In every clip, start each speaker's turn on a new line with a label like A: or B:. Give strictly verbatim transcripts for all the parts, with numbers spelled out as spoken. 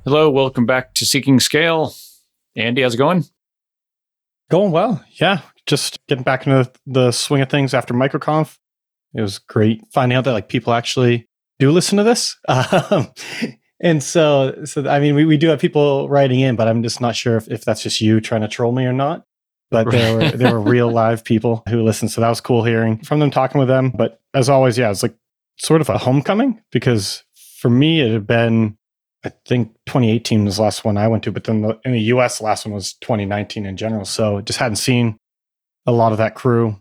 A: Hello, welcome back to Seeking Scale. Andy, how's it going?
B: Going well. Yeah. Just getting back into the swing of things after MicroConf. It was great finding out that like people actually do listen to this. Um, and so, so I mean, we, we do have people writing in, but I'm just not sure if, if that's just you trying to troll me or not. But there were there were real live people who listened. So that was cool hearing from them, talking with them. But as always, yeah, it was like sort of a homecoming because for me, it had been, I think twenty eighteen was the last one I went to, but then the, in the U S, the last one was twenty nineteen in general. So just hadn't seen a lot of that crew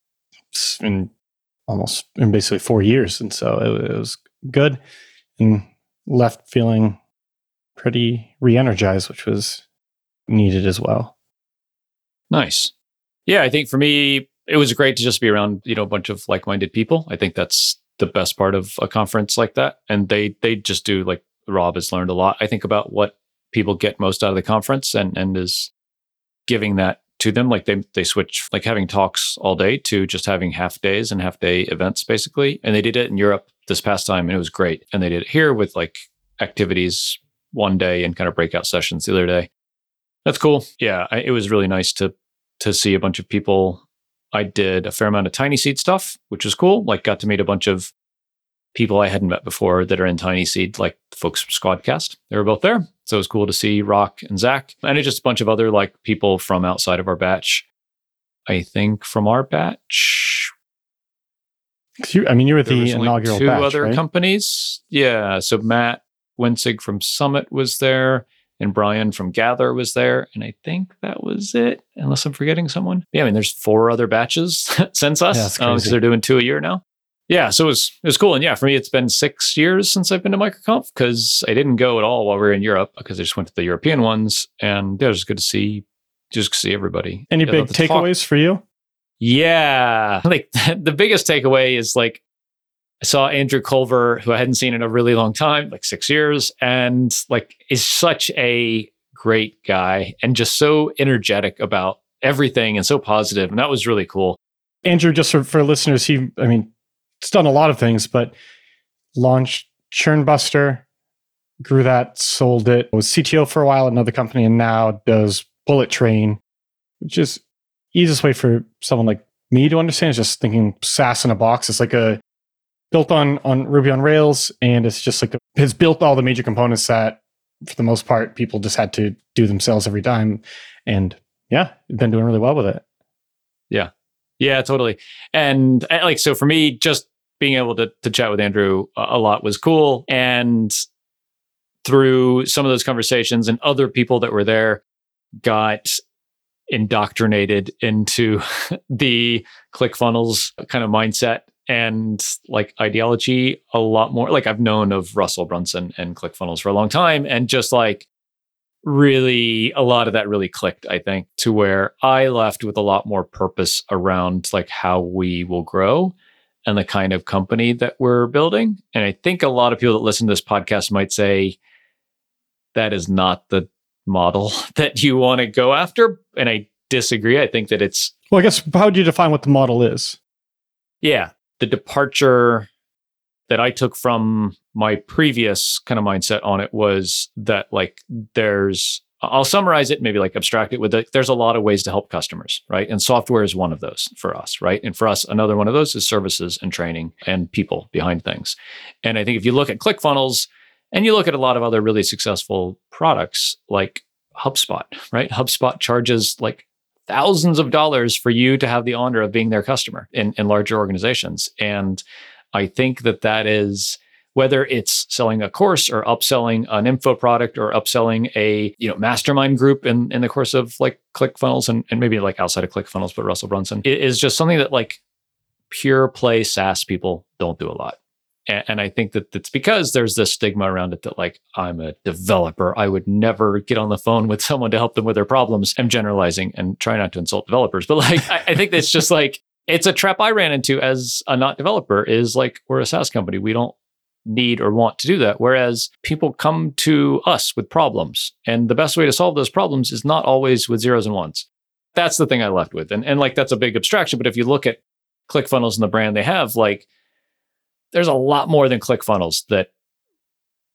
B: in almost in basically four years. And so it, it was good and left feeling pretty re-energized, which was needed as well.
A: Nice. Yeah, I think for me, it was great to just be around, you know, a bunch of like-minded people. I think that's the best part of a conference like that. And they they just do, like Rob has learned a lot, I think, about what people get most out of the conference and, and is giving that to them. Like they they switch like having talks all day to just having half days and half day events, basically. And they did it in Europe this past time and it was great. And they did it here with like activities one day and kind of breakout sessions the other day. That's cool. Yeah, I, it was really nice to to see a bunch of people. I did a fair amount of Tiny Seed stuff, which was cool. Like got to meet a bunch of people I hadn't met before that are in Tiny Seed, like the folks from Squadcast. They were both there. So it was cool to see Rock and Zach. And it's just a bunch of other like people from outside of our batch. I think from our batch.
B: You, I mean, you were the inaugural
A: two
B: batch,
A: Two other
B: right? companies.
A: Yeah. So Matt Wensig from Summit was there. And Brian from Gather was there. And I think that was it, unless I'm forgetting someone. Yeah, I mean, there's four other batches since us. Yeah, um, so they're doing two a year now. Yeah, so it was it was cool. And yeah, for me, it's been six years since I've been to MicroConf because I didn't go at all while we were in Europe because I just went to the European ones. And yeah, it was good to see, just to see everybody.
B: Any
A: yeah,
B: big takeaways talk. for you?
A: Yeah, like the biggest takeaway is like, I saw Andrew Culver, who I hadn't seen in a really long time, like six years, and like is such a great guy and just so energetic about everything and so positive. And that was really cool.
B: Andrew, just for, for listeners, he, I mean, it's done a lot of things, but launched Churnbuster, grew that, sold it, was C T O for a while at another company, and now does Bullet Train, which is easiest way for someone like me to understand is just thinking SaaS in a box. It's like a built on, on Ruby on Rails, and it's just like, a, it's built all the major components that, for the most part, people just had to do themselves every time. And yeah, been doing really well with it.
A: Yeah. Yeah, totally. And like, so for me, just being able to to chat with Andrew a lot was cool. And through some of those conversations and other people that were there, got indoctrinated into the ClickFunnels kind of mindset and like ideology a lot more. Like I've known of Russell Brunson and ClickFunnels for a long time, and just like really a lot of that really clicked, I think, to where I left with a lot more purpose around like how we will grow and the kind of company that we're building. And I think a lot of people that listen to this podcast might say that is not the model that you want to go after. And I disagree. I think that it's...
B: Well, I guess, how do you define what the model is?
A: Yeah. The departure that I took from my previous kind of mindset on it was that like there's... I'll summarize it, maybe like abstract it with it. There's a lot of ways to help customers, right? And software is one of those for us, right? And for us, another one of those is services and training and people behind things. And I think if you look at ClickFunnels and you look at a lot of other really successful products like HubSpot, right? HubSpot charges like thousands of dollars for you to have the honor of being their customer in, in larger organizations. And I think that that is... whether it's selling a course or upselling an info product or upselling a you know mastermind group in, in the course of like ClickFunnels and, and maybe like outside of ClickFunnels, but Russell Brunson, it is just something that like pure play SaaS people don't do a lot. And, and I think that it's because there's this stigma around it that like, I'm a developer. I would never get on the phone with someone to help them with their problems. I'm generalizing and try not to insult developers. But like, I, I think it's just like, it's a trap I ran into as a not developer is like, we're a SaaS company. We don't need or want to do that. Whereas people come to us with problems, and the best way to solve those problems is not always with zeros and ones. That's the thing I left with. And, and like, that's a big abstraction. But if you look at ClickFunnels and the brand they have, like there's a lot more than ClickFunnels that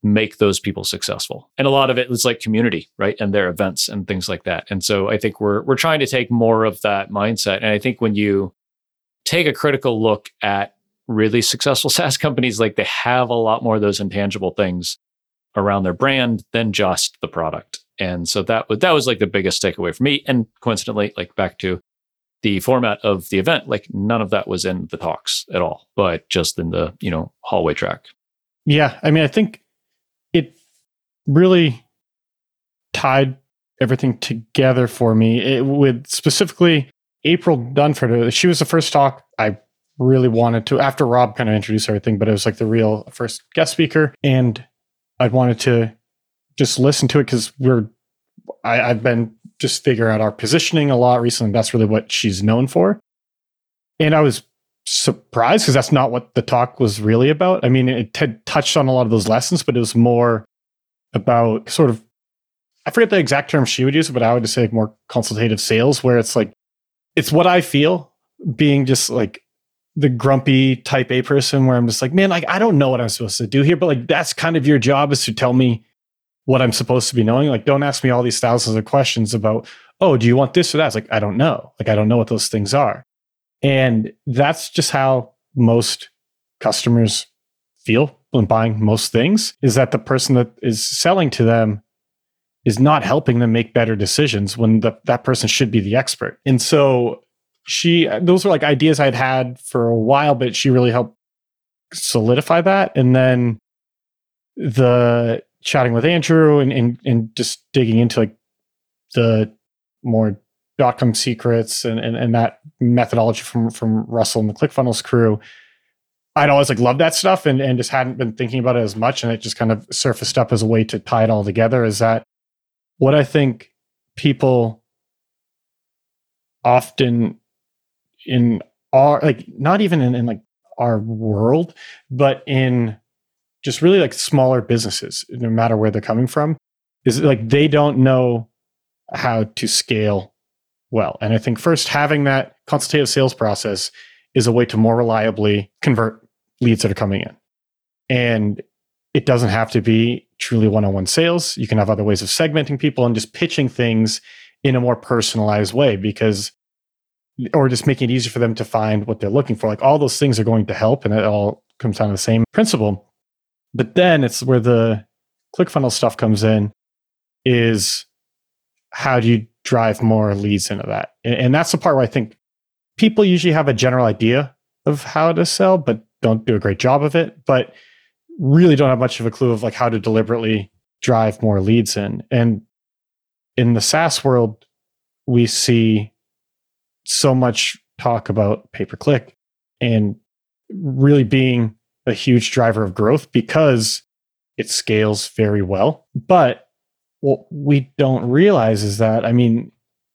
A: make those people successful. And a lot of it is like community, right? And their events and things like that. And so I think we're we're trying to take more of that mindset. And I think when you take a critical look at really successful SaaS companies, like they have a lot more of those intangible things around their brand than just the product. And so that was that was like the biggest takeaway for me. And coincidentally, like back to the format of the event, like none of that was in the talks at all, but just in the, you know, hallway track.
B: Yeah. I mean, I think it really tied everything together for me it, with specifically April Dunford. She was the first talk I really wanted to, after Rob kind of introduced everything, but it was like the real first guest speaker. And I wanted to just listen to it because we're, I, I've been just figuring out our positioning a lot recently. That's really what she's known for. And I was surprised because that's not what the talk was really about. I mean, it had touched on a lot of those lessons, but it was more about sort of, I forget the exact term she would use, but I would just say like more consultative sales, where it's like, it's what I feel being just like the grumpy type A person where I'm just like, man, like, I don't know what I'm supposed to do here, but like, that's kind of your job, is to tell me what I'm supposed to be knowing. Like, don't ask me all these thousands of questions about, oh, do you want this or that? It's like, I don't know. Like, I don't know what those things are. And that's just how most customers feel when buying most things, is that the person that is selling to them is not helping them make better decisions when the, that person should be the expert. And so she, those were like ideas I'd had for a while, but she really helped solidify that. And then the chatting with Andrew and, and, and just digging into like the more dot-com secrets and, and, and that methodology from, from Russell and the ClickFunnels crew. I'd always like loved that stuff and, and just hadn't been thinking about it as much. And it just kind of surfaced up as a way to tie it all together, is that what I think people often in our, like, not even in, in like our world, but in just really like smaller businesses, no matter where they're coming from, is like they don't know how to scale well. And I think first, having that consultative sales process is a way to more reliably convert leads that are coming in. And it doesn't have to be truly one-on-one sales. You can have other ways of segmenting people and just pitching things in a more personalized way, because, or just making it easier for them to find what they're looking for. Like, all those things are going to help, and it all comes down to the same principle. But then it's where the ClickFunnels stuff comes in, is how do you drive more leads into that? And, and that's the part where I think people usually have a general idea of how to sell, but don't do a great job of it, but really don't have much of a clue of like how to deliberately drive more leads in. And in the SaaS world, we see so much talk about pay-per-click and really being a huge driver of growth because it scales very well. But what we don't realize is that, I mean,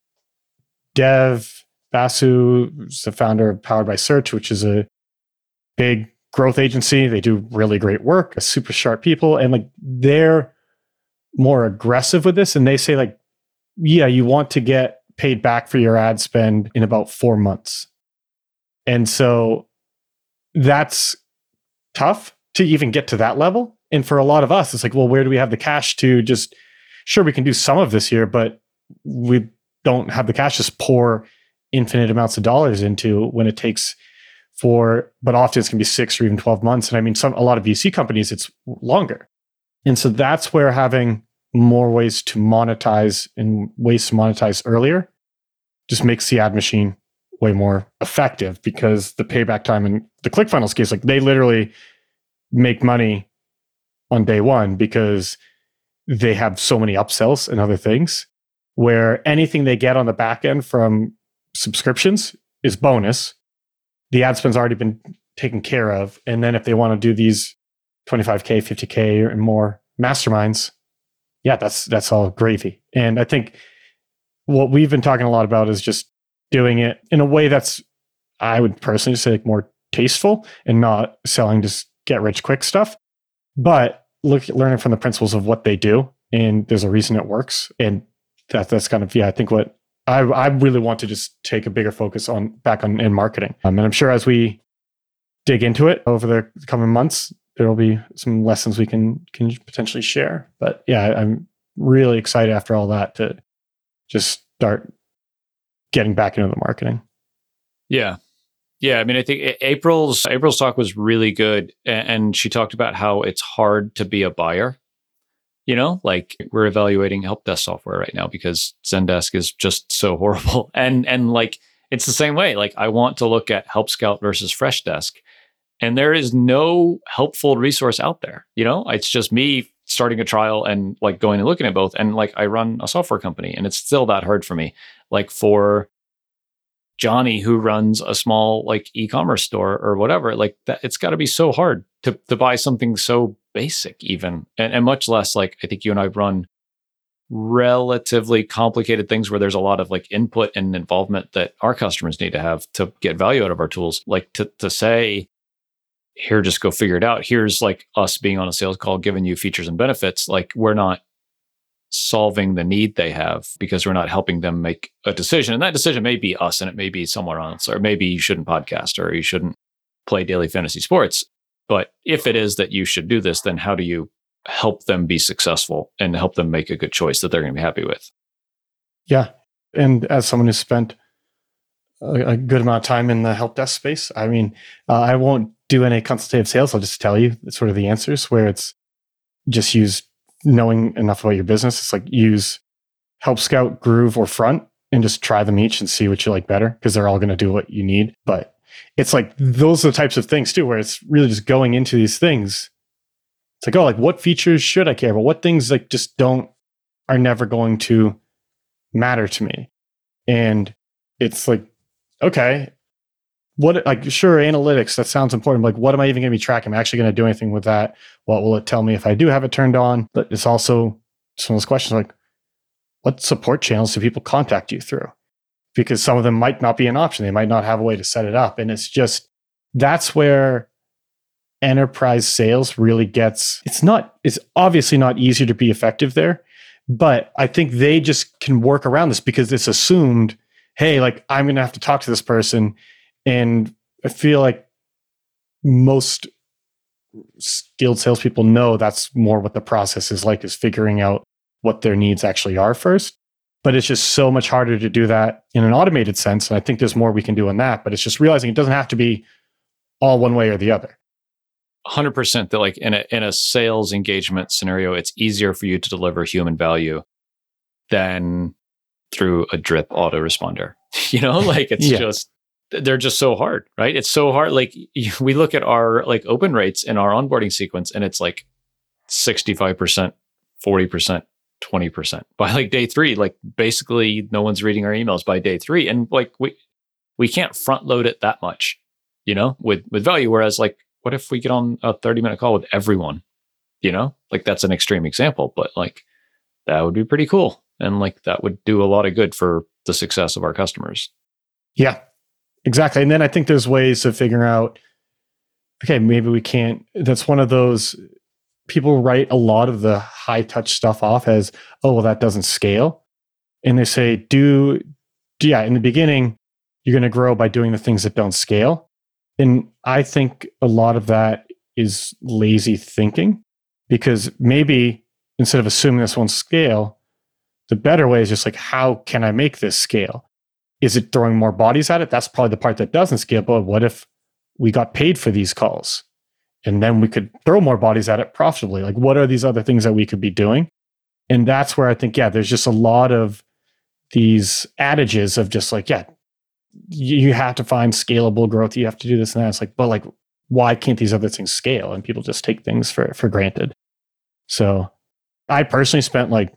B: Dev Basu is the founder of Powered by Search, which is a big growth agency. They do really great work, super sharp people, and like they're more aggressive with this. And they say like, yeah, you want to get paid back for your ad spend in about four months. And so that's tough to even get to that level. And for a lot of us, it's like, well, where do we have the cash to just, sure, we can do some of this here, but we don't have the cash to just pour infinite amounts of dollars into when it takes for, but often it's going to be six or even twelve months. And I mean, some, a lot of V C companies, it's longer. And so that's where having more ways to monetize and ways to monetize earlier just makes the ad machine way more effective, because the payback time in the ClickFunnels case, like they literally make money on day one because they have so many upsells and other things, where anything they get on the back end from subscriptions is bonus. The ad spend's already been taken care of. And then if they want to do these twenty-five K, fifty K and more masterminds, yeah, that's that's all gravy. And I think what we've been talking a lot about is just doing it in a way that's, I would personally say, like more tasteful and not selling just get rich quick stuff, but look at learning from the principles of what they do. And there's a reason it works. And that that's kind of, yeah, I think what I I really want to just take a bigger focus on back on in marketing. Um, and I'm sure as we dig into it over the coming months, there will be some lessons we can can potentially share. But yeah, I, I'm really excited after all that to just start getting back into the marketing.
A: Yeah. Yeah. I mean, I think April's April's talk was really good. And she talked about how it's hard to be a buyer. You know, like we're evaluating help desk software right now because Zendesk is just so horrible. And and like it's the same way. Like I want to look at Help Scout versus Freshdesk. And there is no helpful resource out there. You know, it's just me starting a trial and like going and looking at both. And like I run a software company and it's still that hard for me. Like for Johnny, who runs a small like e-commerce store or whatever, like that, it's got to be so hard to to buy something so basic even. And, and much less like I think you and I run relatively complicated things where there's a lot of like input and involvement that our customers need to have to get value out of our tools. Like to to say, here, just go figure it out. Here's like us being on a sales call, giving you features and benefits. Like we're not solving the need they have because we're not helping them make a decision. And that decision may be us and it may be somewhere else, or maybe you shouldn't podcast or you shouldn't play daily fantasy sports. But if it is that you should do this, then how do you help them be successful and help them make a good choice that they're going to be happy with?
B: Yeah. And as someone who's spent a, a good amount of time in the help desk space, I mean, uh, I won't do any consultative sales. I'll just tell you sort of the answers where it's just use knowing enough about your business. It's like use Help Scout, Groove, or Front and just try them each and see what you like better because they're all going to do what you need. But it's like those are the types of things too, where it's really just going into these things. It's like, oh, like what features should I care about? What things like just don't, are never going to matter to me? And it's like, okay, what, like, sure, analytics, that sounds important. Like, what am I even going to be tracking? Am I actually going to do anything with that? What will it tell me if I do have it turned on? But it's also some of those questions like, what support channels do people contact you through? Because some of them might not be an option. They might not have a way to set it up. And it's just, that's where enterprise sales really gets, it's not, it's obviously not easier to be effective there, but I think they just can work around this because it's assumed, hey, like I'm going to have to talk to this person. And I feel like most skilled salespeople know that's more what the process is like, is figuring out what their needs actually are first. But it's just so much harder to do that in an automated sense. And I think there's more we can do in that, but it's just realizing it doesn't have to be all one way or the other.
A: one hundred percent that like in a in a sales engagement scenario, it's easier for you to deliver human value than through a drip autoresponder. You know, like it's yeah. just, they're just so hard, right? It's so hard. Like we look at our like open rates in our onboarding sequence and it's like sixty-five percent, forty percent, twenty percent. By like day three, like basically no one's reading our emails by day three. And like we we can't front load it that much, you know, with with value. Whereas like, what if we get on a thirty minute call with everyone? You know, like that's an extreme example, but like that would be pretty cool. And like that would do a lot of good for the success of our customers.
B: Yeah, exactly. And then I think there's ways of figuring out, okay, maybe we can't, that's one of those, people write a lot of the high touch stuff off as, oh, well, that doesn't scale. And they say, do, yeah, in the beginning, you're going to grow by doing the things that don't scale. And I think a lot of that is lazy thinking, because maybe instead of assuming this won't scale, the better way is just like, how can I make this scale? Is it throwing more bodies at it? That's probably the part that doesn't scale. But what if we got paid for these calls? And then we could throw more bodies at it profitably. Like, what are these other things that we could be doing? And that's where I think, yeah, there's just a lot of these adages of just like, yeah, you have to find scalable growth. You have to do this and that. It's like, but like, why can't these other things scale? And people just take things for, for granted. So I personally spent like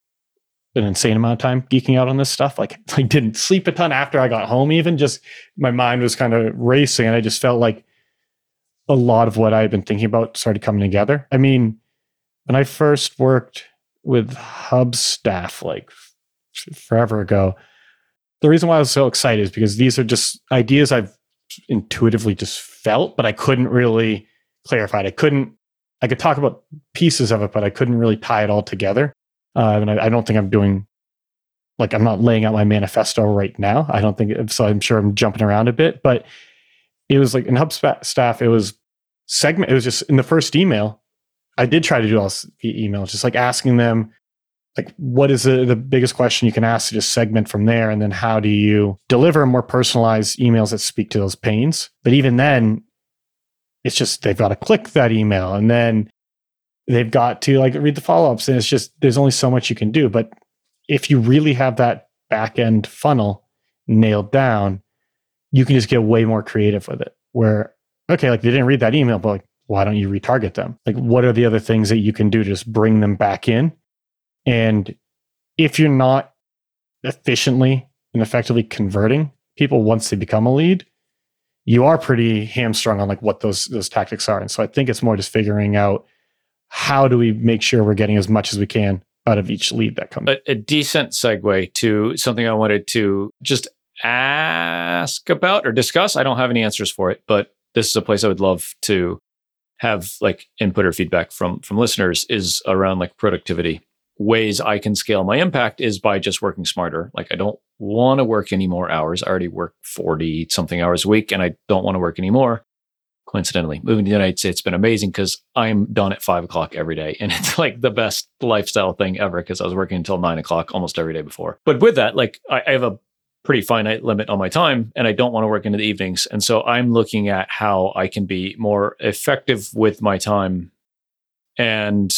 B: an insane amount of time geeking out on this stuff. Like I didn't sleep a ton after I got home, even just my mind was kind of racing. And I just felt like a lot of what I had been thinking about started coming together. I mean, when I first worked with Hubstaff like forever ago, the reason why I was so excited is because these are just ideas I've intuitively just felt, but I couldn't really clarify it. I couldn't, I could talk about pieces of it, but I couldn't really tie it all together. Uh, and I, I don't think I'm doing, like, I'm not laying out my manifesto right now. I don't think, so I'm sure I'm jumping around a bit, but it was like in Hubstaff, it was segment. It was just in the first email. I did try to do all this via email, just like asking them, like, what is the, the biggest question you can ask to just segment from there? And then how do you deliver more personalized emails that speak to those pains? But even then, it's just, they've got to click that email and then they've got to like read the follow-ups. And it's just, there's only so much you can do. But if you really have that back end funnel nailed down, you can just get way more creative with it. Where, okay, like they didn't read that email, but like, why don't you retarget them? Like, what are the other things that you can do to just bring them back in? And if you're not efficiently and effectively converting people once they become a lead, you are pretty hamstrung on like what those those tactics are. And so I think it's more just figuring out how do we make sure we're getting as much as we can out of each lead that comes.
A: A, a decent segue to something I wanted to just ask about or discuss. I don't have any answers for it, but this is a place I would love to have like input or feedback from from listeners, is around like productivity. Ways I can scale my impact is by just working smarter. Like I don't want to work any more hours. I already work forty something hours a week and I don't want to work anymore. Coincidentally, moving to the United States has been amazing because I'm done at five o'clock every day. And it's like the best lifestyle thing ever because I was working until nine o'clock almost every day before. But with that, like I, I have a pretty finite limit on my time and I don't want to work into the evenings. And so I'm looking at how I can be more effective with my time. And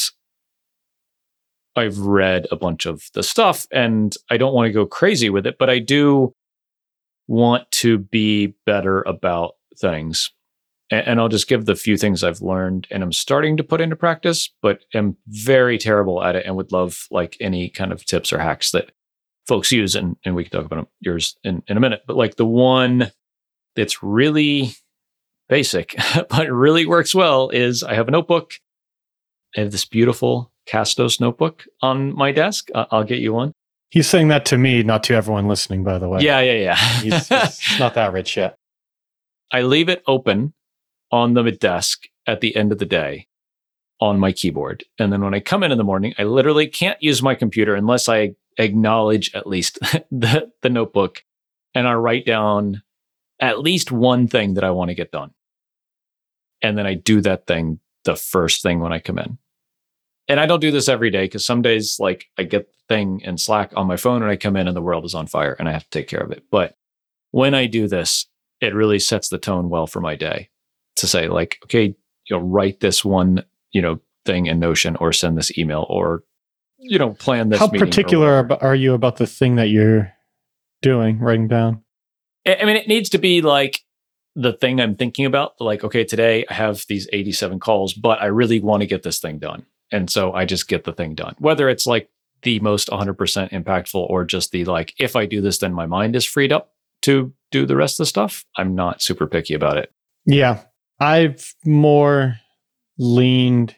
A: I've read a bunch of the stuff and I don't want to go crazy with it, but I do want to be better about things. And I'll just give the few things I've learned and I'm starting to put into practice, but am very terrible at it and would love like any kind of tips or hacks that folks use. And, and we can talk about yours in, in a minute. But like the one that's really basic, but really works well is I have a notebook. I have this beautiful Castos notebook on my desk. Uh, I'll get you one.
B: He's saying that to me, not to everyone listening, by the way.
A: Yeah, yeah, yeah.
B: he's, he's not that rich yet.
A: I leave it open on the desk at the end of the day on my keyboard. And then when I come in in the morning, I literally can't use my computer unless I acknowledge at least the, the notebook. And I write down at least one thing that I want to get done. And then I do that thing the first thing when I come in. And I don't do this every day because some days like I get the thing in Slack on my phone and I come in and the world is on fire and I have to take care of it. But when I do this, it really sets the tone well for my day to say like, okay, you know, write this one, you know, thing in Notion or send this email or, you know, plan this.
B: How particular are you about the thing that you're doing, writing down?
A: I mean, it needs to be like the thing I'm thinking about. Like, okay, today I have these eighty-seven calls, but I really want to get this thing done. And so I just get the thing done, whether it's like the most one hundred percent impactful or just the like, if I do this, then my mind is freed up to do the rest of the stuff. I'm not super picky about it.
B: Yeah. I've more leaned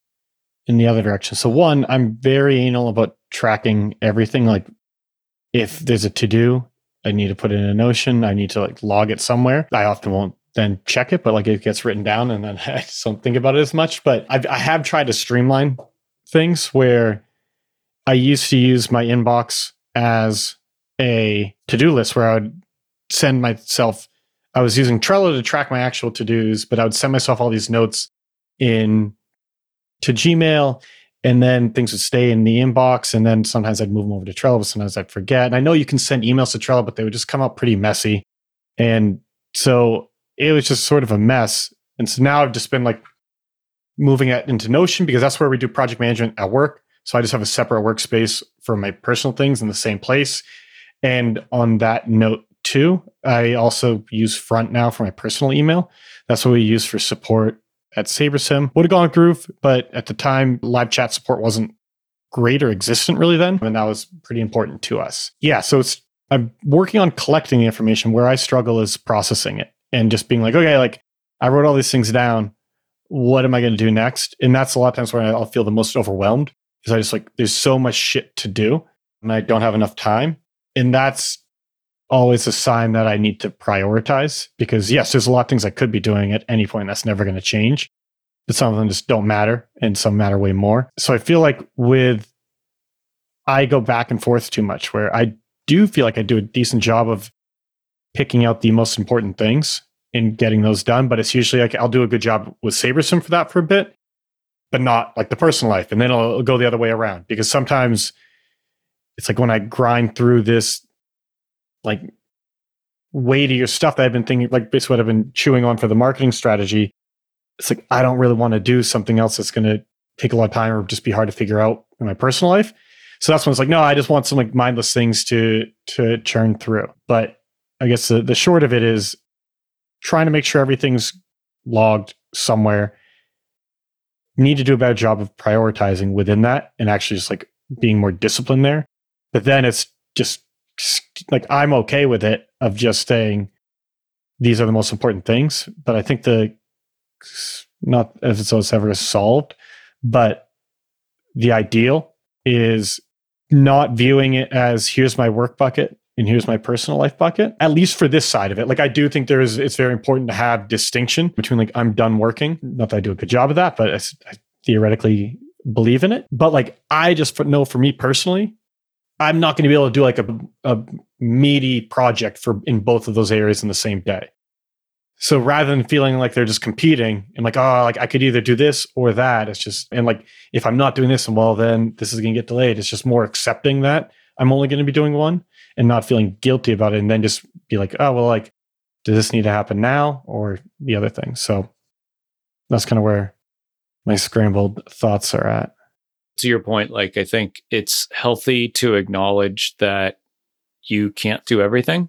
B: in the other direction. So one, I'm very anal about tracking everything. Like if there's a to-do, I need to put it in a Notion. I need to like log it somewhere. I often won't then check it, but like it gets written down and then I just don't think about it as much. But I've, I have tried to streamline things where I used to use my inbox as a to-do list where I would send myself, I was using Trello to track my actual to-dos, but I would send myself all these notes in to Gmail and then things would stay in the inbox. And then sometimes I'd move them over to Trello, but sometimes I'd forget. And I know you can send emails to Trello, but they would just come out pretty messy. And so it was just sort of a mess. And so now I've just been like moving it into Notion because that's where we do project management at work. So I just have a separate workspace for my personal things in the same place. And on that note too, I also use Front now for my personal email. That's what we use for support at SaberSim. Would have gone with Groove, but at the time, live chat support wasn't great or existent really then. And that was pretty important to us. Yeah, so it's I'm working on collecting the information. Where I struggle is processing it and just being like, okay, like I wrote all these things down. What am I going to do next? And that's a lot of times where I'll feel the most overwhelmed because I just like, there's so much shit to do and I don't have enough time. And that's always a sign that I need to prioritize because yes, there's a lot of things I could be doing at any point. That's never going to change, but some of them just don't matter and some matter way more. So I feel like with, I go back and forth too much where I do feel like I do a decent job of picking out the most important things in getting those done. But it's usually like I'll do a good job with SaberSim for that for a bit, but not like the personal life. And then it'll, it'll go the other way around, because sometimes it's like when I grind through this like weightier stuff that I've been thinking, like basically what I've been chewing on for the marketing strategy, it's like I don't really want to do something else that's going to take a lot of time or just be hard to figure out in my personal life. So that's when it's like, no, I just want some like mindless things to to churn through. But I guess the, the short of it is trying to make sure everything's logged somewhere. Need to do a better job of prioritizing within that and actually just like being more disciplined there. But then it's just like, I'm okay with it of just saying, these are the most important things. But I think the, not as it's, it's ever solved, but the ideal is not viewing it as here's my work bucket and here's my personal life bucket, at least for this side of it. Like I do think there is, it's very important to have distinction between like, I'm done working. Not that I do a good job of that, but I, I theoretically believe in it. But like, I just know for me personally, I'm not going to be able to do like a, a meaty project for in both of those areas in the same day. So rather than feeling like they're just competing and like, oh, like I could either do this or that, it's just, and like, if I'm not doing this, and well, then this is going to get delayed. It's just more accepting that I'm only going to be doing one and not feeling guilty about it. And then just be like, oh, well, like, does this need to happen now or the other thing? So that's kind of where my scrambled thoughts are at.
A: To your point, like, I think it's healthy to acknowledge that you can't do everything.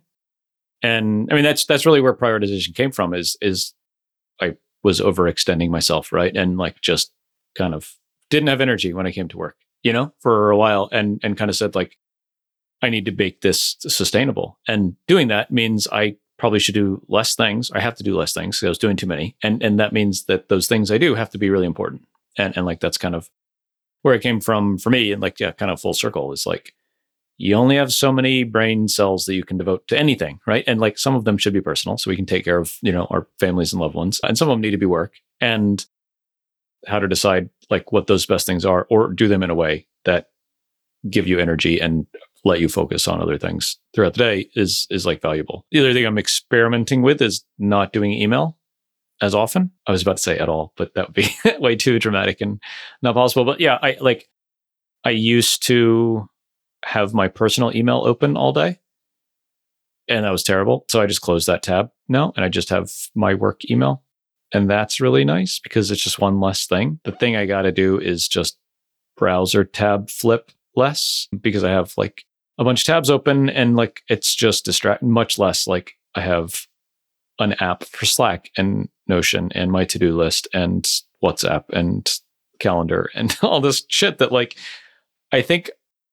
A: And I mean, that's, that's really where prioritization came from is, is I was overextending myself. Right. And like, just kind of didn't have energy when I came to work, you know, for a while, and, and kind of said like, I need to make this sustainable. And doing that means I probably should do less things. I have to do less things because I was doing too many. And, and that means that those things I do have to be really important. And, and like, that's kind of where it came from for me. And like, yeah, kind of full circle is like, you only have so many brain cells that you can devote to anything, right? And like some of them should be personal, so we can take care of, you know, our families and loved ones. And some of them need to be work. And how to decide like what those best things are, or do them in a way that give you energy and let you focus on other things throughout the day is is like valuable. The other thing I'm experimenting with is not doing email as often. I was about to say at all, but that would be way too dramatic and not possible. But yeah, I like I used to have my personal email open all day, and that was terrible. So I just closed that tab now, and I just have my work email, and that's really nice because it's just one less thing. The thing I got to do is just browser tab flip less, because I have like a bunch of tabs open, and like it's just distract much less. Like I have an app for Slack and Notion and my to-do list and WhatsApp and calendar and all this shit that like I think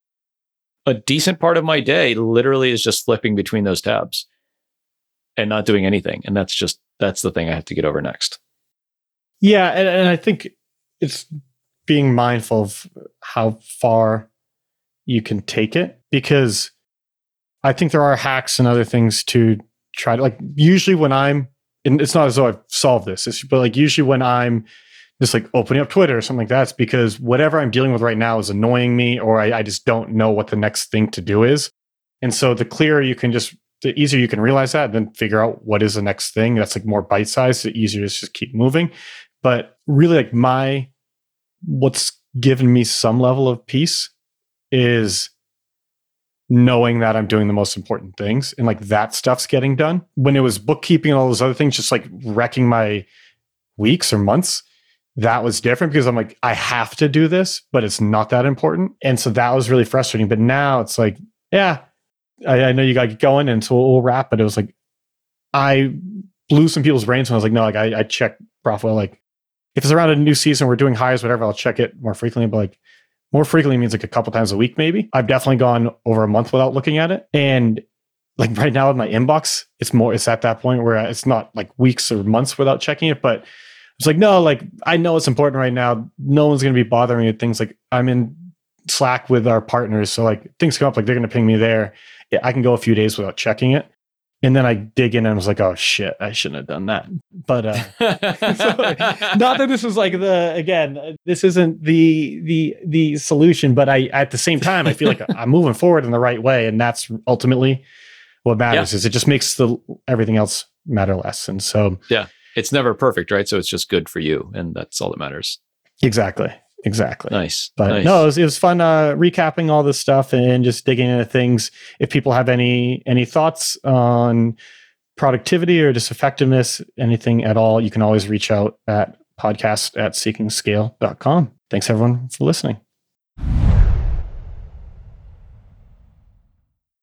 A: a decent part of my day literally is just flipping between those tabs and not doing anything. And that's just, that's the thing I have to get over next.
B: Yeah. And, and I think it's being mindful of how far you can take it, because I think there are hacks and other things to try to, like, usually when I'm, and it's not as though I've solved this, it's, but like usually when I'm just like opening up Twitter or something like that, it's because whatever I'm dealing with right now is annoying me, or I, I just don't know what the next thing to do is. And so the clearer you can just, the easier you can realize that, and then figure out what is the next thing that's like more bite-sized, the easier to just keep moving. But really like my, what's given me some level of peace is knowing that I'm doing the most important things, and like that stuff's getting done. When it was bookkeeping and all those other things, just like wrecking my weeks or months, that was different because I'm like, I have to do this, but it's not that important. And so that was really frustrating. But now it's like, yeah, I, I know you got to get going, and so we'll wrap. But it was like, I blew some people's brains when I was like, no, like I, I check Profitwell. Like if it's around a new season, we're doing hires, whatever, I'll check it more frequently. But like more frequently means like a couple times a week, maybe. I've definitely gone over a month without looking at it. And like right now in my inbox, it's more, it's at that point where it's not like weeks or months without checking it, but it's like, no, like I know it's important right now. No one's going to be bothering me with things. Like I'm in Slack with our partners. So like things come up, like they're going to ping me there. Yeah, I can go a few days without checking it. And then I dig in and I was like, oh shit, I shouldn't have done that. But uh, so, not that this is like the, again, this isn't the, the, the solution, but I, at the same time, I feel like I'm moving forward in the right way. And that's ultimately what matters. Yeah. Is it just makes the everything else matter less. And so,
A: yeah, it's never perfect, right? So it's just good for you, and that's all that matters.
B: Exactly. Exactly.
A: Nice.
B: But
A: nice.
B: no, it was, it was fun uh, recapping all this stuff and just digging into things. If people have any any thoughts on productivity or just effectiveness, anything at all, you can always reach out at podcast at seeking scale dot com. Thanks everyone for listening.